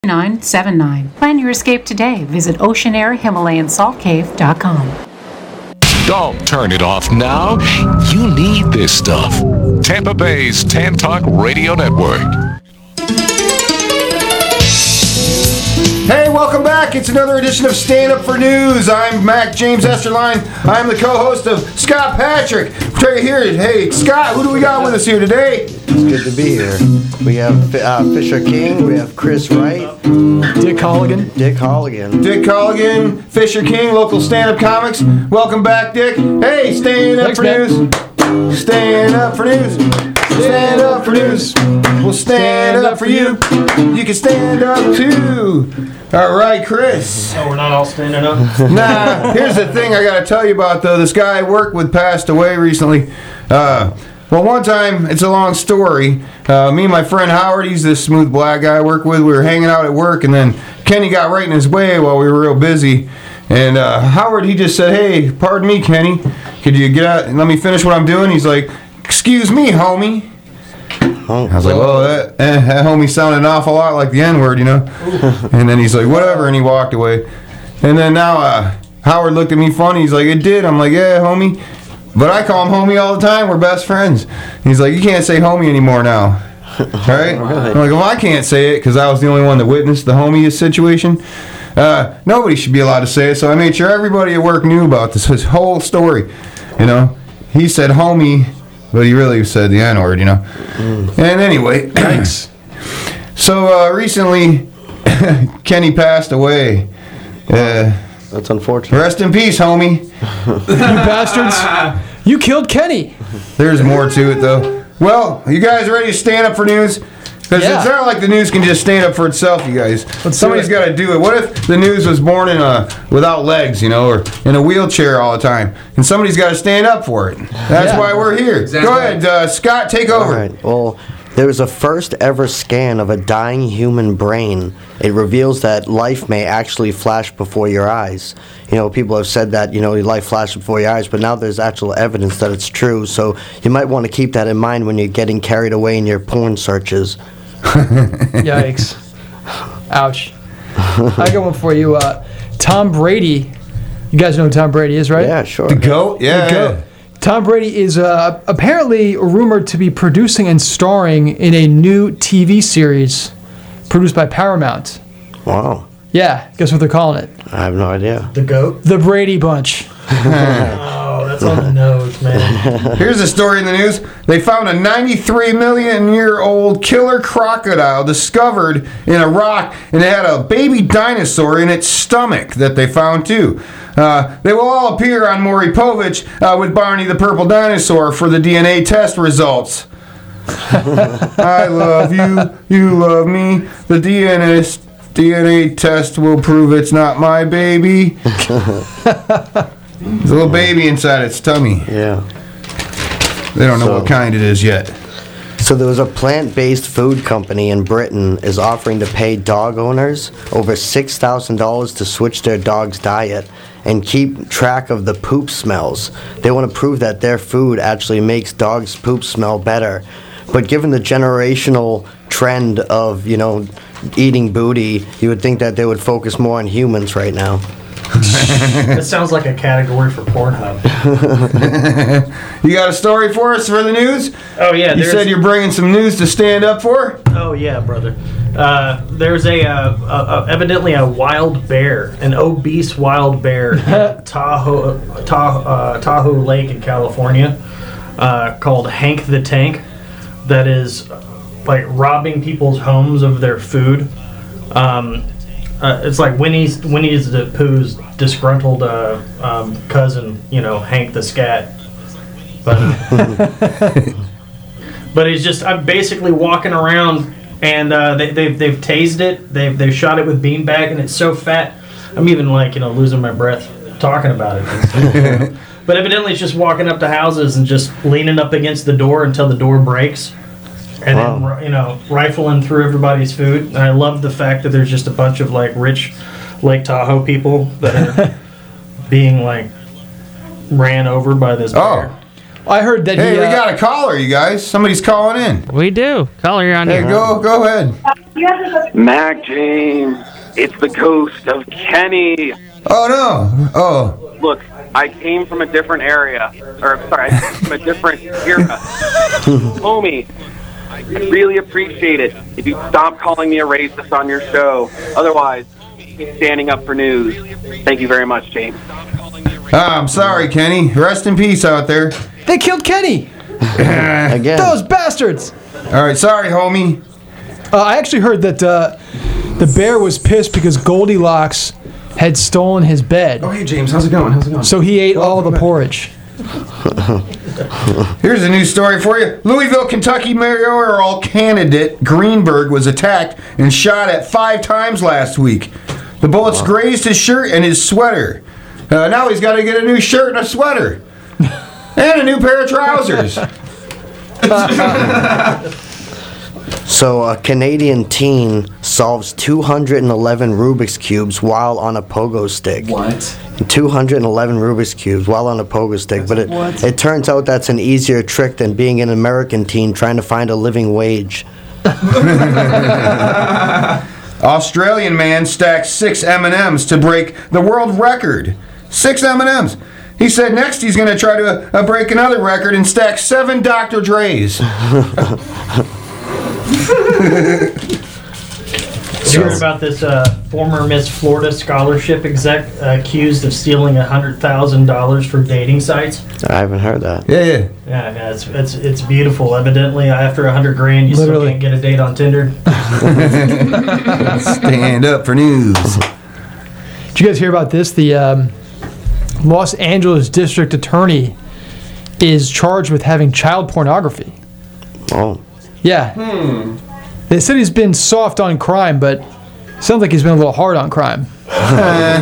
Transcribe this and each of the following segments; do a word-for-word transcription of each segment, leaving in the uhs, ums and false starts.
nine seven nine. Plan your escape today. Visit ocean air himalayan salt cave dot com. Don't turn it off now. You need this stuff. Tampa Bay's Tan Talk Radio Network. Hey, welcome back. It's another edition of Stand Up for News. I'm Mac James Esterline. I'm the co-host of Scott Patrick. Right here. Hey, Scott, who do we got with us here today? It's good to be here. We have uh, Fisher King. We have Chris Wright. Dick Holligan. Dick Holligan. Dick Holligan, Fisher King, local stand-up comics. Welcome back, Dick. Hey, Stand Up Thanks, for man. News. Stand up for news. Stand up for news. We'll stand up for you. You can stand up too. All right, Chris. Oh, we're not all standing up? Nah, here's the thing I got to tell you about, though. This guy I worked with passed away recently. Uh, well, one time, it's a long story. Uh, me and my friend Howard, he's this smooth black guy I work with. We were hanging out at work, and then Kenny got right in his way while we were real busy. And uh, Howard, he just said, "Hey, pardon me, Kenny. Could you get out and let me finish what I'm doing?" He's like, "Excuse me, homie." I was like, "Well, that, eh, that homie sounded an awful lot like the N-word, you know?" And then he's like, "Whatever," and he walked away. And then now uh, Howard looked at me funny. He's like, "It did." I'm like, "Yeah, homie. But I call him homie all the time. We're best friends." He's like, "You can't say homie anymore now." Right? I'm like, "Well, I can't say it because I was the only one that witnessed the homie situation. Uh, nobody should be allowed to say it, so I made sure everybody at work knew about this his whole story. You know, he said homie, but he really said the N-word, you know. Mm. And anyway, thanks. So uh, recently, Kenny passed away. Uh, That's unfortunate. Rest in peace, homie. You bastards. You killed Kenny. There's more to it, though. Well, you guys ready to stand up for news? Because Yeah. it's not like the news can just stand up for itself, you guys. Let's Somebody's do it. got to do it. What if the news was born in a without legs, you know, or in a wheelchair all the time, and somebody's got to stand up for it? That's Yeah. why we're here. Exactly. Go ahead, uh, Scott, take over. All right. Well, there was a first ever scan of a dying human brain. It reveals that life may actually flash before your eyes. You know, people have said that, you know, life flashes before your eyes, but now there's actual evidence that it's true. So you might want to keep that in mind when you're getting carried away in your porn searches. Yikes. Ouch. I got one for you. Uh, Tom Brady. You guys know who Tom Brady is, right? Yeah, sure. The goat, yeah. The goat. Tom Brady is uh, apparently rumored to be producing and starring in a new T V series produced by Paramount. Wow. Yeah, guess what they're calling it? I have no idea. The goat? The Brady Bunch. Oh, that's on the nose, man. Here's a story in the news. They found a ninety-three million year old killer crocodile discovered in a rock, and it had a baby dinosaur in its stomach that they found too. Uh, they will all appear on Maury Povich uh, with Barney the Purple Dinosaur for the D N A test results. I love you, you love me. The D N A, D N A test will prove it's not my baby. There's a little baby inside its tummy. Yeah. They don't know So- what kind it is yet. So there was a plant-based food company in Britain is offering to pay dog owners over six thousand dollars to switch their dog's diet and keep track of the poop smells. They want to prove that their food actually makes dogs' poop smell better. But given the generational trend of, you know, eating booty, you would think that they would focus more on humans right now. That sounds like a category for Pornhub. You got a story for us for the news? Oh, yeah. You there's- said you're bringing some news to stand up for? Oh, yeah, brother. Uh, there's a, uh, a, a evidently a wild bear, an obese wild bear in Tahoe, Tahoe, uh, Tahoe Lake in California, uh, called Hank the Tank, that is like robbing people's homes of their food. Um, uh, it's like Winnie's Winnie's the Pooh's disgruntled uh, um, cousin, you know, Hank the Scat. But but he's just I'm basically walking around. And uh, they, they've they've tased it. They've they've shot it with beanbag, and it's so fat. I'm even like you know losing my breath talking about it. But evidently, it's just walking up to houses and just leaning up against the door until the door breaks, and Wow. then you know rifling through everybody's food. And I love the fact that there's just a bunch of like rich Lake Tahoe people that are being like ran over by this bear. Oh. I heard that Hey, he. we uh, got a caller, you guys. Somebody's calling in. We do. Caller, you're on Hey, here. go, go ahead. Mac James, it's the ghost of Kenny. Oh no. Oh. Look, I came from a different area, or sorry, I came from a different era. Homie, I really appreciate it if you stop calling me a racist on your show. Otherwise, keep standing up for news. Thank you very much, James. Ah, I'm sorry, Kenny. Rest in peace out there. They killed Kenny. Again. Those bastards. All right, sorry, homie. Uh, I actually heard that uh, the bear was pissed because Goldilocks had stolen his bed. Oh, hey, James. How's it going? How's it going? So he ate all the porridge. Here's a news story for you. Louisville, Kentucky mayoral candidate Greenberg was attacked and shot at five times last week. The bullets grazed his shirt and his sweater. Uh, now he's got to get a new shirt and a sweater. And a new pair of trousers. So a Canadian teen solves two hundred eleven Rubik's Cubes while on a pogo stick. What? two hundred eleven Rubik's Cubes while on a pogo stick. But it, What? it turns out that's an easier trick than being an American teen trying to find a living wage. Australian man stacks six M and M's to break the world record. Six M and M's. He said next he's going to try to uh, break another record and stack seven Doctor Dre's. You heard about this uh, former Miss Florida scholarship exec uh, accused of stealing one hundred thousand dollars for dating sites? I haven't heard that. Yeah, yeah. Yeah, yeah, it's it's it's beautiful. Evidently, after a hundred grand, you Literally. still can't get a date on Tinder. Stand up for news. Did you guys hear about this? The um, Los Angeles district attorney is charged with having child pornography. Oh. Yeah. Hmm. They said he's been soft on crime, but sounds like he's been a little hard on crime. What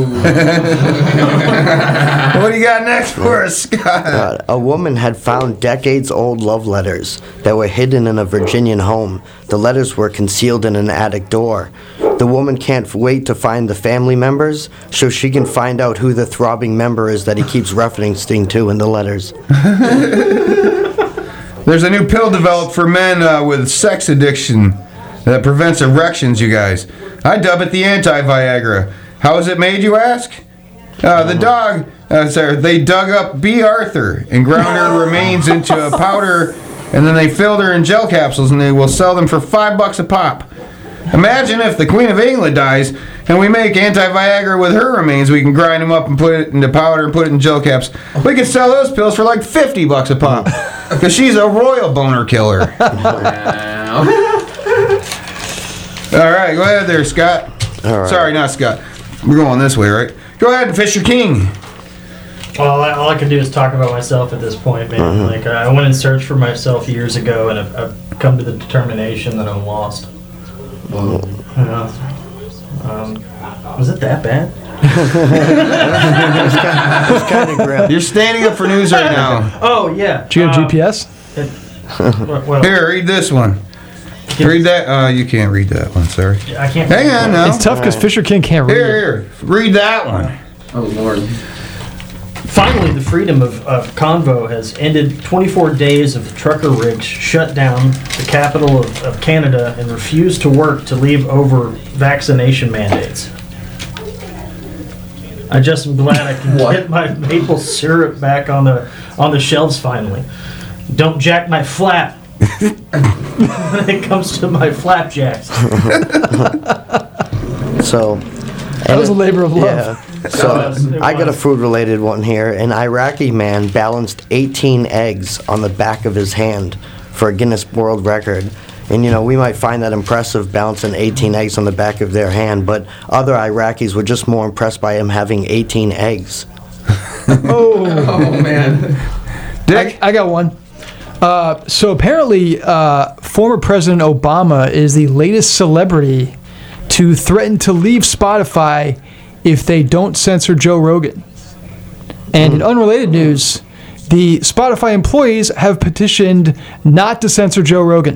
do you got next for us, Scott? Uh, a woman had found decades-old love letters that were hidden in a Virginian home. The letters were concealed in an attic door. The woman can't wait to find the family members so she can find out who the throbbing member is that he keeps referencing to in the letters. There's a new pill developed for men uh, with sex addiction that prevents erections, you guys. I dub it the anti-Viagra. How is it made, you ask? Uh, the dog, uh, sorry, they dug up B. Arthur and ground her remains into a powder, and then they filled her in gel capsules, and they will sell them for five bucks a pop. Imagine if the Queen of England dies and we make anti-Viagra with her remains. We can grind them up and put it into powder and put it in gel caps. We can sell those pills for like fifty bucks a pop because she's a royal boner killer. Wow. All right, go ahead there, Scott. All right. Sorry, not Scott. We're going this way, right? Go ahead, Fisher King. Well, all I, all I can do is talk about myself at this point, man. Mm-hmm. Like I went and searched for myself years ago, and I've, I've come to the determination that I'm lost. Whoa. Yeah. Um, was it that bad? It's kind of grim. You're standing up for news right now. Oh yeah. Do you have Um, G P S? it- well, well, Here, read this one. Read that. Uh, you can't read that one, sorry. I can't. Hang on now. It's tough because Fisher King can't read. Here, here. Read that one. Oh, Lord. Finally, the freedom of, of convo has ended. twenty-four days of trucker rigs shut down the capital of, of Canada and refused to work to leave over vaccination mandates. I just am glad I can What? get my maple syrup back on the on the shelves finally. Don't jack my flap when it comes to my flapjacks. So, That was a labor of love. yeah. So was- it I got a was. food-related one here. An Iraqi man balanced eighteen eggs on the back of his hand for a Guinness World Record. And you know, we might find that impressive, balancing eighteen eggs on the back of their hand, but other Iraqis were just more impressed by him having eighteen eggs. Oh, Oh, man. Dick? I, I got one. Uh, so apparently, uh, former President Obama is the latest celebrity to threaten to leave Spotify if they don't censor Joe Rogan. And in unrelated news, the Spotify employees have petitioned not to censor Joe Rogan.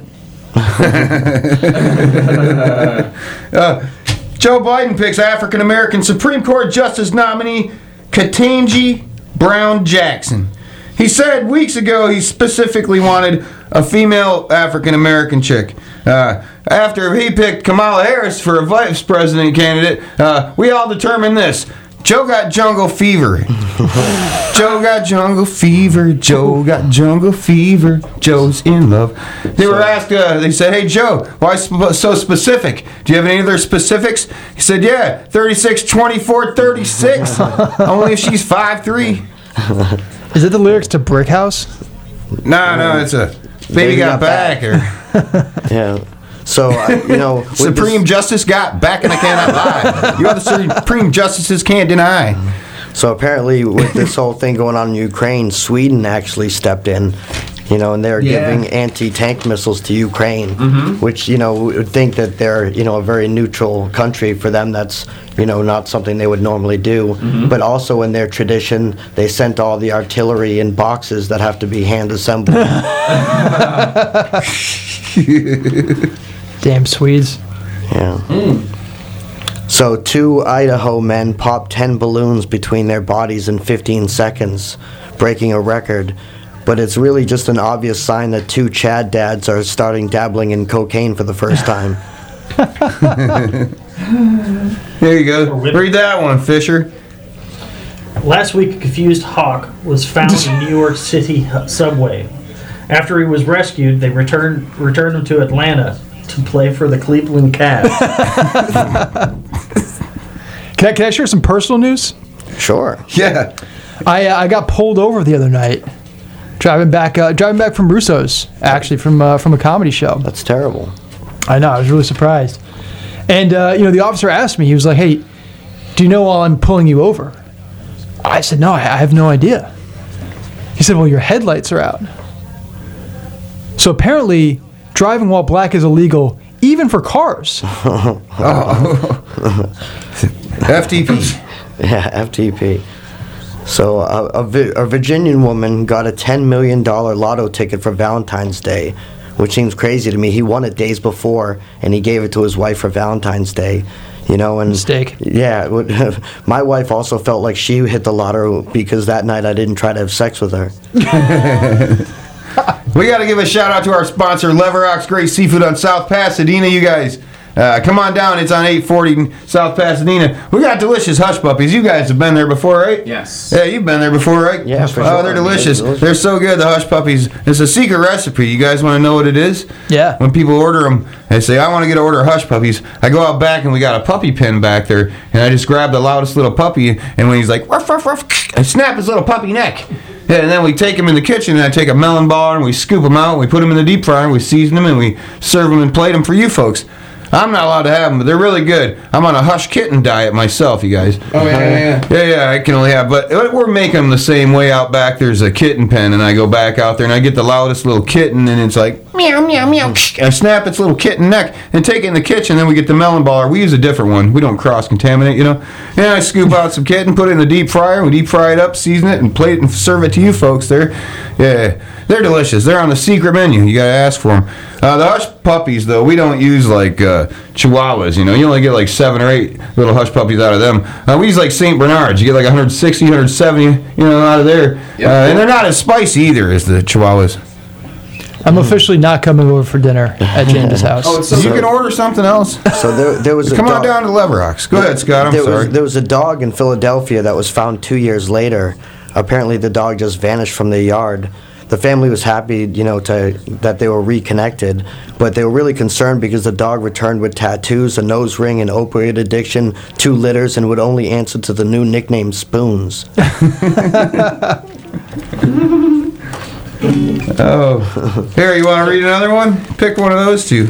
Uh, Joe Biden picks African American Supreme Court Justice nominee Ketanji Brown Jackson. He said weeks ago he specifically wanted a female African American chick. Uh, after he picked Kamala Harris for a vice president candidate, uh, we all determined this. Joe got jungle fever. Joe got jungle fever. Joe got jungle fever. Joe's in love. They were asked, uh, they said, hey, Joe, why sp- so specific? Do you have any other specifics? He said, yeah, thirty-six, twenty-four, thirty-six. Only if she's five three. Is it the lyrics to Brick House? No, no, it's a baby got, got back. back. Or yeah. So, uh, you know... Supreme this, Justice got back and I cannot lie. You other Supreme Justices can't deny. So apparently with this whole thing going on in Ukraine, Sweden actually stepped in, you know, and they're yeah. giving anti-tank missiles to Ukraine, mm-hmm. which, you know, would think that they're, you know, a very neutral country. For them, that's, you know, not something they would normally do. Mm-hmm. But also in their tradition, they sent all the artillery in boxes that have to be hand-assembled. Damn Swedes. Yeah. Mm. So two Idaho men popped ten balloons between their bodies in fifteen seconds, breaking a record. But it's really just an obvious sign that two Chad dads are starting dabbling in cocaine for the first time. There you go. Read that one, Fisher. Last week, a confused hawk was found in New York City subway. After he was rescued, they returned returned him to Atlanta to play for the Cleveland Cavs. can, I, can I share some personal news? Sure. Yeah. I uh, I got pulled over the other night, driving back uh, driving back from Russo's, actually from uh, from a comedy show. That's terrible. I know. I was really surprised. And uh, you know, the officer asked me. He was like, "Hey, do you know while I'm pulling you over?" I said, "No, I, I have no idea." He said, "Well, your headlights are out." So apparently, driving while black is illegal, even for cars. Oh. F T P. Yeah, F T P. So uh, a, a Virginian woman got a ten million dollars lotto ticket for Valentine's Day, which seems crazy to me. He won it days before, and he gave it to his wife for Valentine's Day. You know, and mistake. Yeah, my wife also felt like she hit the lotto because that night I didn't try to have sex with her. We got to give a shout out to our sponsor, Leverock's Great Seafood on South Pasadena. You guys, uh, come on down. It's on eight forty South Pasadena. We got delicious hush puppies. You guys have been there before, right? Yes. Yeah, you've been there before, right? Yeah, for oh, sure. they're delicious. They're, they're so good, the hush puppies. It's a secret recipe. You guys want to know what it is? Yeah. When people order them, they say, I want to get an order of hush puppies. I go out back and we got a puppy pen back there, and I just grab the loudest little puppy, and when he's like, ruff, ruff, ruff, I snap his little puppy neck. Yeah, and then we take them in the kitchen, and I take a melon bar, and we scoop them out, and we put them in the deep fryer, and we season them, and we serve them and plate them for you folks. I'm not allowed to have them, but they're really good. I'm on a Hush Kitten diet myself, you guys. Oh, yeah, yeah, yeah. Yeah, yeah, I can only have, but we're making them the same way out back. There's a kitten pen, and I go back out there, and I get the loudest little kitten, and it's like, meow, meow, meow. I snap its little kitten neck, and take it in the kitchen, then we get the melon bar. We use a different one. We don't cross-contaminate, you know. And I scoop out some kitten, put it in the deep fryer, we deep fry it up, season it, and plate it, and serve it to you folks there. Yeah, they're delicious. They're on the secret menu. You got to ask for them. Uh, the hush puppies, though, we don't use like uh, Chihuahuas. You know, you only get like seven or eight little hush puppies out of them. Uh, we use like Saint Bernards. You get like one sixty, one seventy, you know, out of there. Yep. Uh, and they're not as spicy either as the Chihuahuas. I'm officially not coming over for dinner at James's house. Oh, so you can order something else. So there, there was a come dog. on down to Leverock's. Go ahead, Scott. I'm there sorry. Was, there was a dog in Philadelphia that was found two years later. Apparently, the dog just vanished from their yard. The family was happy, you know, to that they were reconnected, but they were really concerned because the dog returned with tattoos, a nose ring, an opioid addiction, two litters, and would only answer to the new nickname Spoons. Oh, here, you want to read another one? Pick one of those two.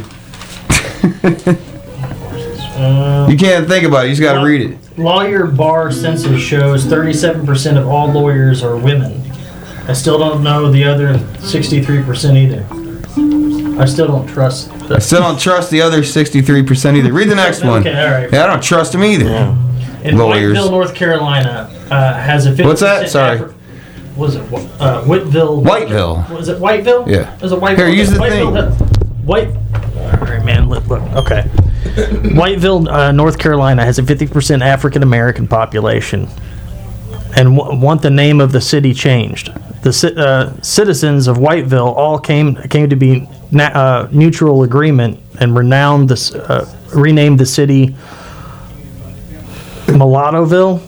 uh, you can't think about it. You just got to read it. Lawyer bar census shows thirty-seven percent of all lawyers are women. I still don't know the other sixty-three percent either. I still don't trust. The I still don't trust the other sixty-three percent either. Read the next one. Okay, all right. Yeah, I don't trust them either. Yeah. In Lawyers. Whiteville, North Carolina, uh, has a fifty percent What's that? Sorry. Afri- was it uh, Whiteville? Whiteville. Was it Whiteville? Yeah. Was it Whiteville? Here, use the Whiteville, thing. White. All right, man. Look. look okay. Whiteville, uh, North Carolina, has a fifty percent African American population. and w- want the name of the city changed. The ci- uh, citizens of Whiteville all came came to be na- uh, mutual agreement and renowned this uh, renamed the city Mulattoville.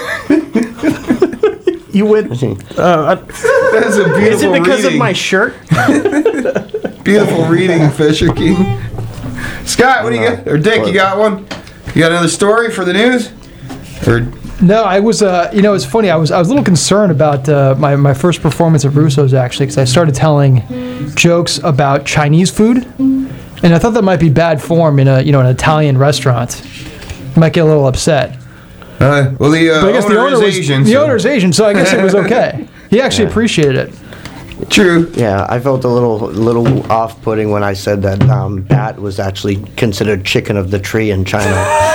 You would. Uh, That's a beautiful is it because reading. of my shirt? Beautiful reading, Fisher King. Scott, what do you got? Or Dick, you got one? You got another story for the news? Or No, I was, uh, you know, it's funny. I was, I was a little concerned about uh, my, my first performance at Russo's, actually, because I started telling jokes about Chinese food, and I thought that might be bad form in a, you know, an Italian restaurant. I might get a little upset. uh, well, the uh, But I guess owner, the owner is was Asian. the so- owner's Asian, so I guess it was okay. He actually appreciated it. True. Yeah, I felt a little little off-putting when I said that um, bat was actually considered chicken of the tree in China.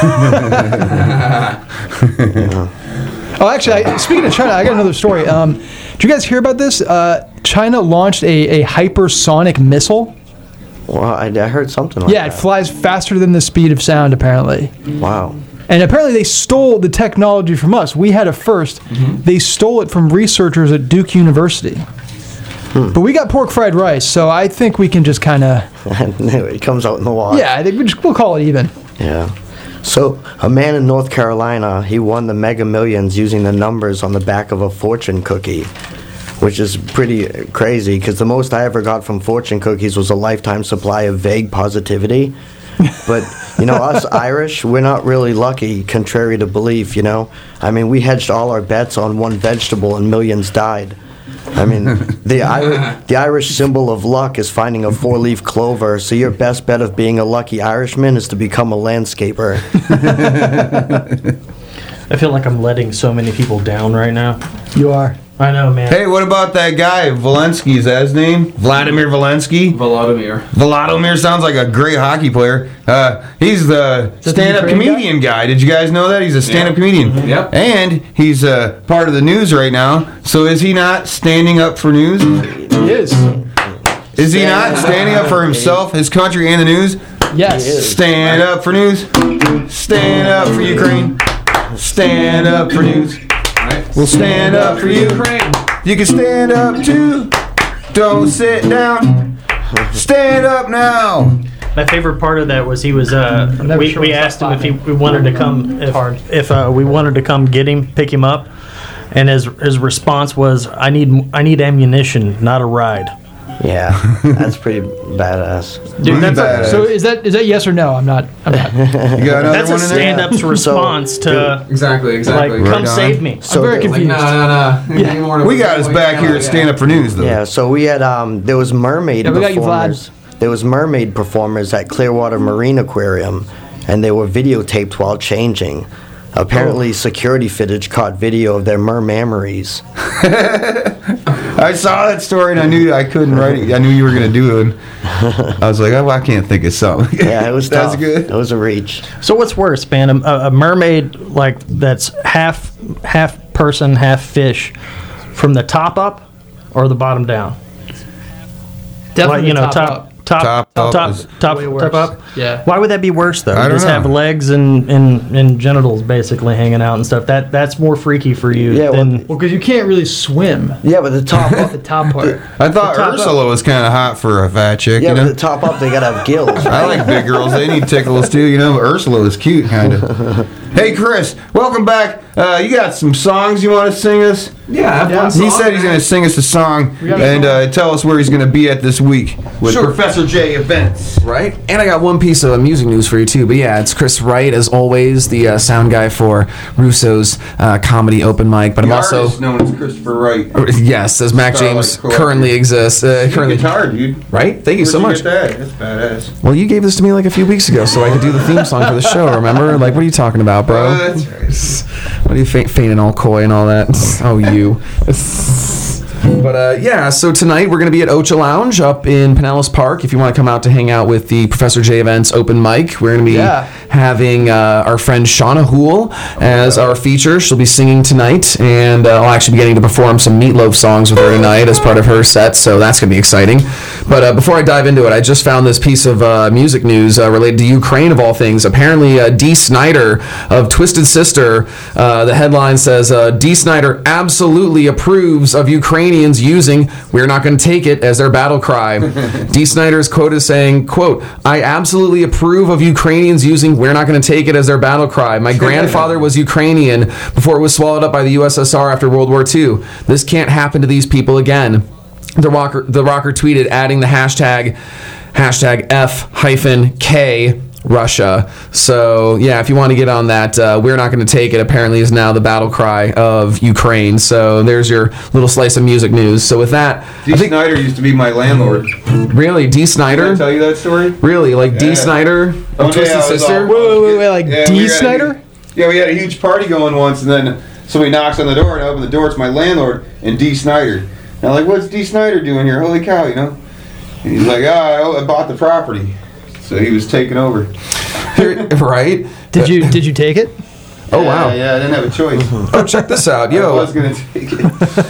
Oh, actually, I, speaking of China, I got another story. Um, did you guys hear about this? Uh, China launched a, a hypersonic missile. Well, I, I heard something like Yeah, it that. flies faster than the speed of sound, apparently. Wow. And apparently they stole the technology from us. We had it first. They stole it from researchers at Duke University. But we got pork fried rice, so I think we can just kind of... It comes out in the wash. Yeah, I think we just, we'll call it even. Yeah. So, a man in North Carolina, he won the Mega Millions using the numbers on the back of a fortune cookie, which is pretty crazy because the most I ever got from fortune cookies was a lifetime supply of vague positivity. But, you know, us Irish, we're not really lucky, contrary to belief, you know? I mean, we hedged all our bets on one vegetable and millions died. I mean, the Irish, the Irish symbol of luck is finding a four-leaf clover, so your best bet of being a lucky Irishman is to become a landscaper. I feel like I'm letting so many people down right now. You are. I know, man. Hey, what about that guy, Volensky? Is that his name? Vladimir Volensky? Volodymyr. Volodymyr sounds like a great hockey player. Uh, he's the the stand-up Ukraine comedian guy? Did you guys know that? He's a stand-up Yeah. comedian. Mhm. Yep. And he's uh, part of the news right now. So is he not standing up for news? He is. Is he not standing up for himself, his country, and the news? Yes. Stand up for news. Stand up for Ukraine. Stand up for news. Right? We'll stand up for you. Ukraine. You can stand up too. Don't sit down. Stand up now. My favorite part of that was he was. Uh, never we sure we what's asked him up if he popping. we wanted to come if hard. if uh, we wanted to come get him, pick him up, and his his response was, "I need I need ammunition, not a ride." Yeah, that's pretty badass. Dude, that's Badass. a, So is that is that yes or no? I'm not. I'm not. You got another that's a one in there? stand-up's response to Exactly, like, exactly. Right come on. save me. So I'm very the- Like, confused. no, no, no. You need more to- We got us back here at Stand Up for News, though. Yeah, so we had um, there was mermaid Yeah, we got you, Vlad. performers. There was mermaid performers at Clearwater Marine Aquarium, and they were videotaped while changing. Apparently, security footage caught video of their mermammaries. I saw that story and I knew I couldn't write it. I knew you were going to do it. I was like, oh, I can't think of something. Yeah, it was That's tough. good. It was a reach. So what's worse, man? A, a mermaid like that's half half person, half fish, from the top up or the bottom down? Definitely Like, you know, top, top up. top Top top up top is top, way top worse. up. Yeah. Why would that be worse though? I You don't just know. have legs and, and, and genitals basically hanging out and stuff. That that's more freaky for you Yeah, well, than Well, because you can't really swim. Yeah, but the top up, The top part. I thought The top Ursula was kind of hot for a fat chick, yeah, you but know? the top up, they gotta have gills. I like big girls. They need tickles too, you know? But Ursula was cute, kind of. Hey, Chris, welcome back. Uh, you got some songs you want to sing us? Yeah, I have Yeah. one He song, said he's man. going to sing us a song got a and song. uh, tell us where he's going to be at this week with Sure. Professor J Events. Right? And I got one piece of music news for you, too. But yeah, it's Chris Wright, as always, the uh, sound guy for Russo's uh, comedy open mic. But The I'm also. artist known as Christopher Wright. Yes, as Mac Starlight James Collective. currently exists. Uh, Good currently, guitar, dude. right? Thank you Where'd so you much. get that? That's badass. Well, you gave this to me like a few weeks ago, so I could do the theme song for the show. Remember? Like, what are you talking about, bro? Uh, that's right. What are you fe- feigning all coy and all that? Oh, you. But uh, yeah, so tonight we're going to be at Ocha Lounge up in Pinellas Park. If you want to come out to hang out with the Professor J Events open mic, we're going to be Yeah. having uh, our friend Shauna Hool as our feature. She'll be singing tonight, and uh, I'll actually be getting to perform some Meatloaf songs with her tonight as part of her set, so that's going to be exciting. But uh, before I dive into it, I just found this piece of uh, music news uh, related to Ukraine, of all things. Apparently, uh, Dee Snider of Twisted Sister, uh, the headline says, uh, Dee Snider absolutely approves of Ukrainians using "We're not going to take it" as their battle cry. Dee Snider's quote is saying, quote, "I absolutely approve of Ukrainians using 'We're not going to take it' as their battle cry. My grandfather was Ukrainian before it was swallowed up by the U S S R after World War Two. This can't happen to these people again." The rocker, the rocker tweeted, adding the hashtag, hashtag F hyphen K Russia. So yeah, if you want to get on that, uh, "We're not going to take it" apparently is now the battle cry of Ukraine. So there's your little slice of music news. So with that, Dee Snider used to be my landlord. really, Dee Snider? Did I tell you that story? Really, like Dee Yeah. Snider of One day Twisted I was Sister? all- Wait, wait, wait, wait, like Yeah, Dee we had a Snider? huge- Yeah, we had a huge party going once, and then somebody knocks on the door, and I open the door. It's my landlord and Dee Snider. And I'm like, "What's Dee Snider doing here? Holy cow, you know?" And he's like, "Oh, I bought the property." So he was taking over. Right? Did you did you take it? Oh, wow. Yeah, yeah, I didn't have a choice. Oh, check this out. I Yo. was gonna take it.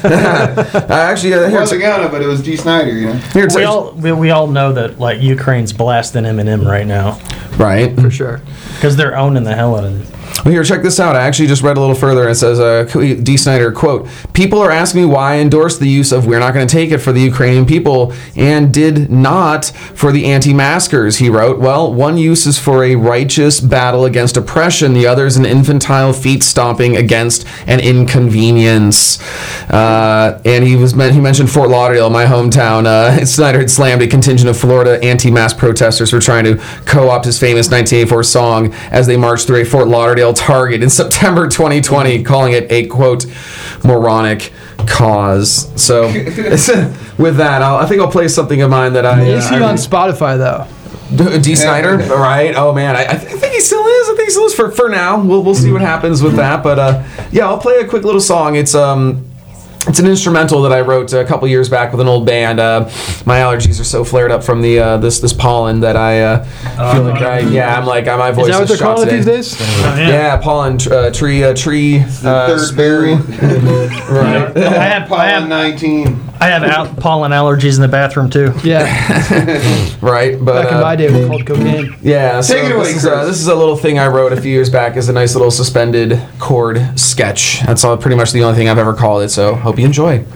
I actually, uh, I here, wasn't gonna, but it was Dee Snider, you know. here, We all we, we all know that like Ukraine's blasting Eminem right now right? For sure. because they're owning the hell out of it. Well, here, check this out. I actually just read a little further. It says, uh, Dee Snider, quote, "People are asking me why I endorsed the use of 'We're not going to take it' for the Ukrainian people and did not for the anti-maskers," he wrote. "Well, one use is for a righteous battle against oppression. The other is an infantile feet stomping against an inconvenience." Uh, and he was he mentioned Fort Lauderdale, my hometown. Uh, Snyder had slammed a contingent of Florida anti-mask protesters for trying to co-opt his famous nineteen eighty-four song as they marched through a Fort Lauderdale Target in September twenty twenty, calling it a, quote, moronic cause. So with that, I'll, I think I'll play something of mine that I... He Uh, is on Spotify though. D- Dee Snider, all right. Oh man, I, I, th- I think he still is. I think he still is for for now. We'll we'll see what happens with that. But uh, yeah, I'll play a quick little song. It's um. It's an instrumental that I wrote a couple years back with an old band. Uh, my allergies are so flared up from the uh, this this pollen that I uh, feel like I yeah I'm like my voice Is that what they're shot calling it today. these days? Oh, Yeah, pollen, tr- uh, tree, uh, tree, uh, Third berry. right? I have I Pollen have nineteen. I have al- pollen allergies in the bathroom too. Yeah. Right, but Back in uh, my day, it was called cocaine. yeah. So Take it away, this is, uh, Chris. this is a little thing I wrote a few years back as a nice little suspended chord sketch. That's all, pretty much the only thing I've ever called it. So hope you enjoy.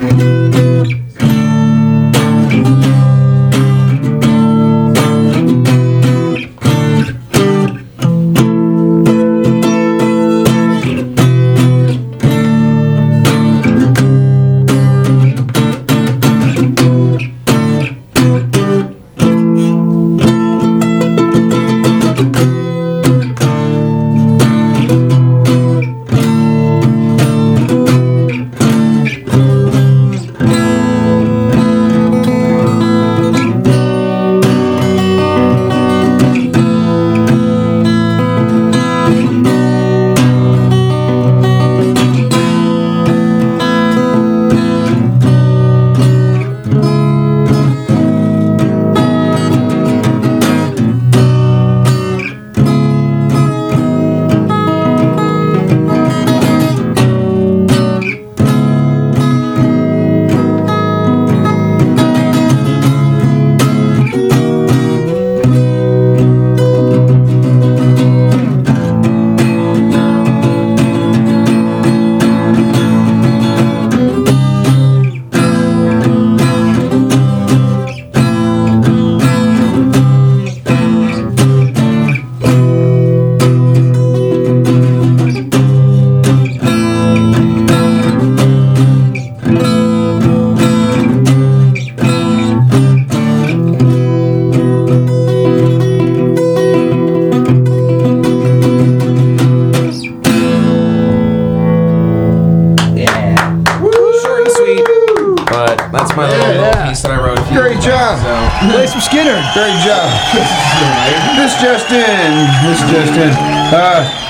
Great job. Play some Skinner. Great job. This just in. This just in. Uh,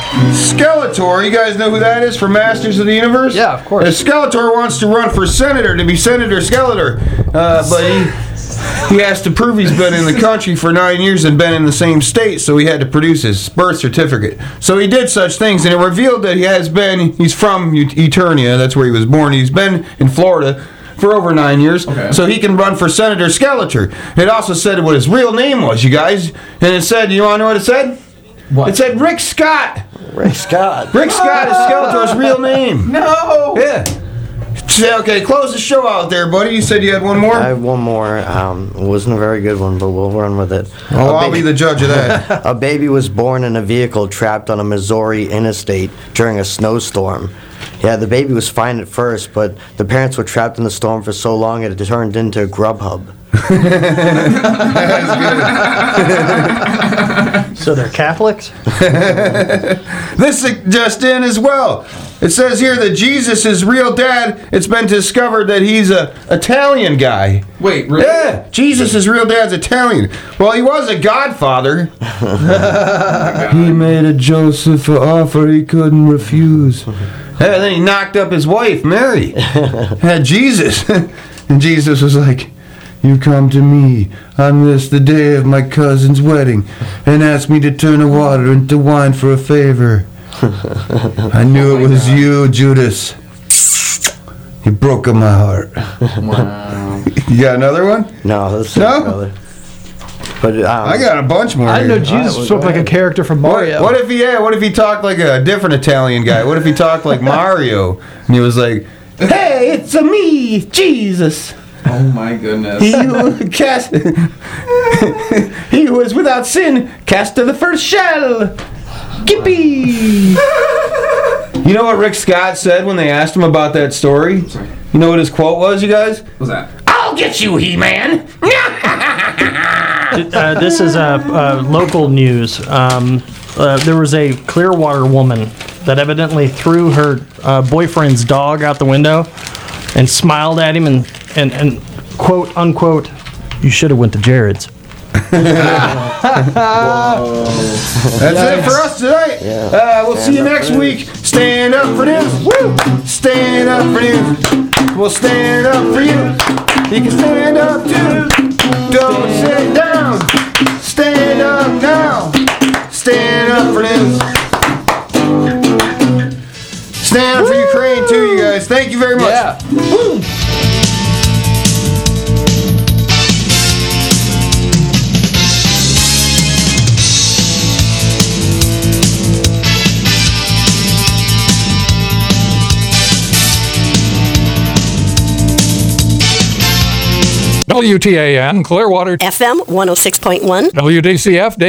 Skeletor, you guys know who that is from Masters of the Universe? Yeah, of course. Uh, Skeletor wants to run for senator, to be Senator Skeletor, uh, but he he has to prove he's been in the country for nine years and been in the same state, so he had to produce his birth certificate. So he did such things, and it revealed that he has been, he's from Eternia, that's where he was born. He's been in Florida for over nine years, Okay. so he can run for Senator Skeletor. It also said what his real name was, you guys, and it said, you want to know what it said? What? It said Rick Scott. Rick Scott. Rick Scott is Skeletor's real name. No. Yeah. So, okay, close the show out there, buddy. You said you had one more? I have one more. Um, it wasn't a very good one, but we'll run with it. Oh, A I'll ba- be the judge of that. A baby was born in a vehicle trapped on a Missouri interstate during a snowstorm. Yeah, the baby was fine at first, but the parents were trapped in the storm for so long it turned into Grubhub. So they're Catholics? This is just in as well. It says here that Jesus is real dad. It's been discovered that he's a Italian guy. Wait, really? Yeah, Jesus' real dad's Italian. Well, he was a godfather. He made a Joseph an offer he couldn't refuse. And then he knocked up his wife, Mary. Had Jesus. And Jesus was like, you come to me on this, the day of my cousin's wedding, and ask me to turn the water into wine for a favor. I knew it was you, Judas. You broke my heart. Wow. You got another one? No, that's No? it, brother. But um, I got a bunch more. I didn't know here. Jesus Alright, well, spoke go like a ahead. character from What, Mario. what if he yeah, what if he talked like a different Italian guy? What if he talked like Mario and he was like, "Hey, it's a me, Jesus. Oh my goodness. He who cast he who is without sin cast the first shell. Gippy." You know what Rick Scott said when they asked him about that story? Sorry. You know what his quote was, you guys? What's that? I'll get you, He-Man. Uh, this is uh, uh, local news. Um, uh, there was a Clearwater woman that evidently threw her uh, boyfriend's dog out the window and smiled at him and, and, and quote unquote, you should have went to Jared's. That's it for us tonight. Uh, we'll see you next week. Stand up for news. Woo! Stand up for news. We'll stand up for you. You can stand up too. Don't sit down. Stand up now. Stand up for news. Stand up for Ukraine too, you guys. Thank you very much. Yeah. Woo! W T A N, Clearwater, F M one oh six point one. W D C F,